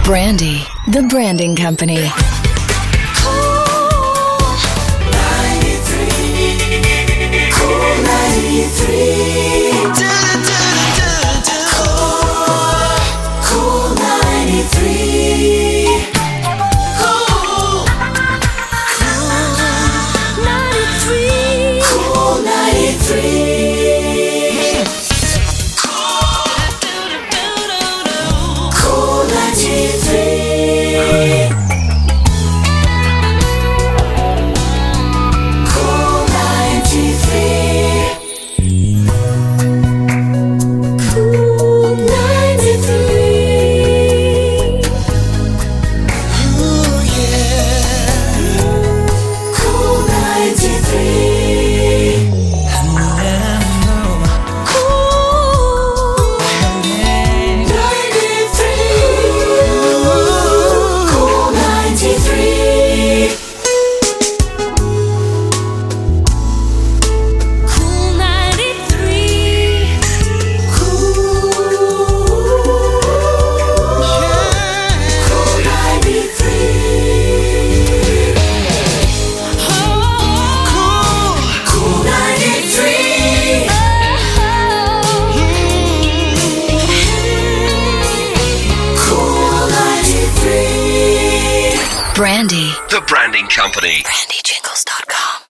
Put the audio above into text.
Brandy, the branding company. Cool 93. Cool 93. Cool 93. Cool 93. Cool 93. Cool 93. Cool 93. Cool 93. Ooh, yeah. Cool 93. Cool 93. Cool 93. Cool 93. Cool 93. Cool 93. Cool 93. Brandy, The Branding Company. brandyjingles.com.